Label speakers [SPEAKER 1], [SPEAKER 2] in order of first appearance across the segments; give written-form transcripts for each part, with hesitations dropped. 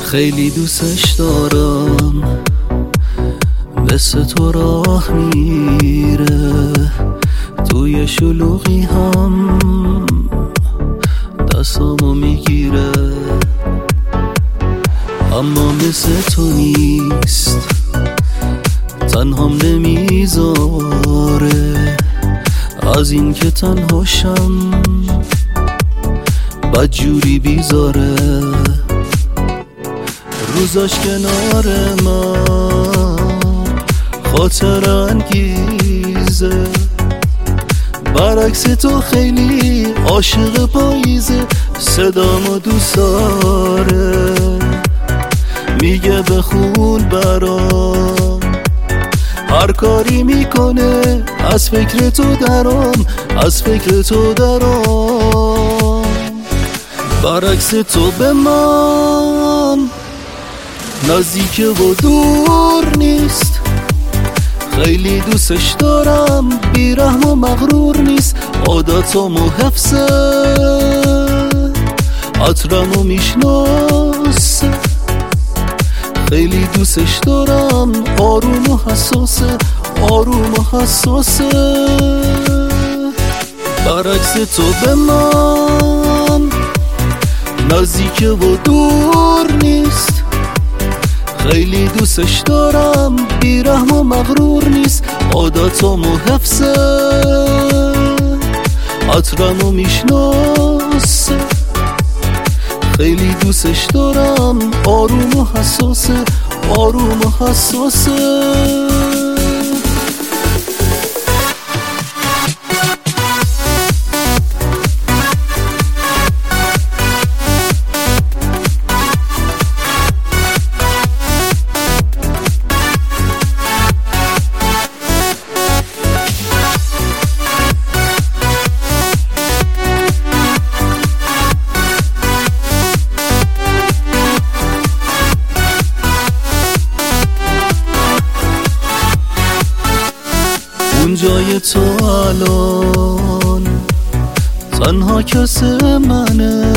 [SPEAKER 1] خیلی دوستش دارم، مثل تو راه میره توی شلوغی هم دستامو میگیره، اما مثل تو نیست، تنهام نمیذاره، از این که تنهاشم بدجوری بیزاره. روزاش کنار من خاطر انگیزه، برعکس تو خیلی عاشق پاییزه، صدامو دوست داره میگه بخون برام، هر کاری میکنه از فکر تو درام، از فکر تو درام. برعکس تو به من نزدیک و دور نیست، خیلی دوستش دارم، بیرحم و مغرور نیست، عادتامو حفظه، عطرمو میشناسه، خیلی دوستش دارم، آروم و حساسه، آروم و حساسه. برعکس تو به من نزدیک و دور نیست، خیلی دوستش دارم، بیرحم و مغرور نیست، عادتامو حفظه، عطرمو میشناسه، خیلی دوستش دارم، آروم و حساسه، آروم و حساسه. اون جای تو الان تنها کس منه،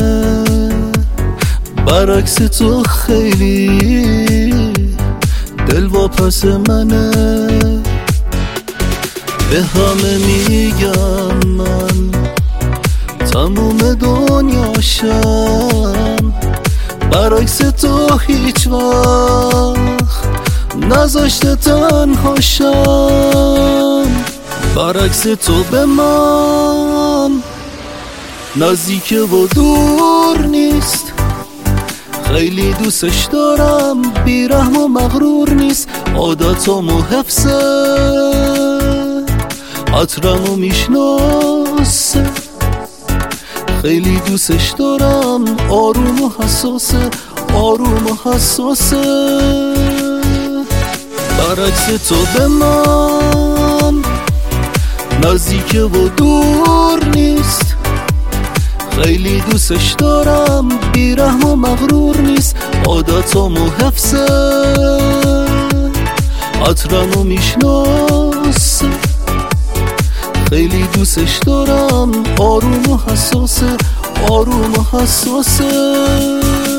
[SPEAKER 1] برعکس تو خیلی دلواپس منه، به همه میگم من تموم دنیاشم، برعکس تو هیچ وقت نذاشته تنهاشم. برعکس تو به من نزدیک و دور نیست، خیلی دوستش دارم، بیرحم و مغرور نیست، عادتامو حفظه، عطرمو میشناسه، خیلی دوستش دارم، آروم و حساسه، آروم و حساسه. برعکس تو به من نزدیک و دور نیست، خیلی دوستش دارم، بیرحم و مغرور نیست، عادتامو حفظه، عطرمو میشناسه، خیلی دوستش دارم، آروم و حساسه، آروم و حساسه.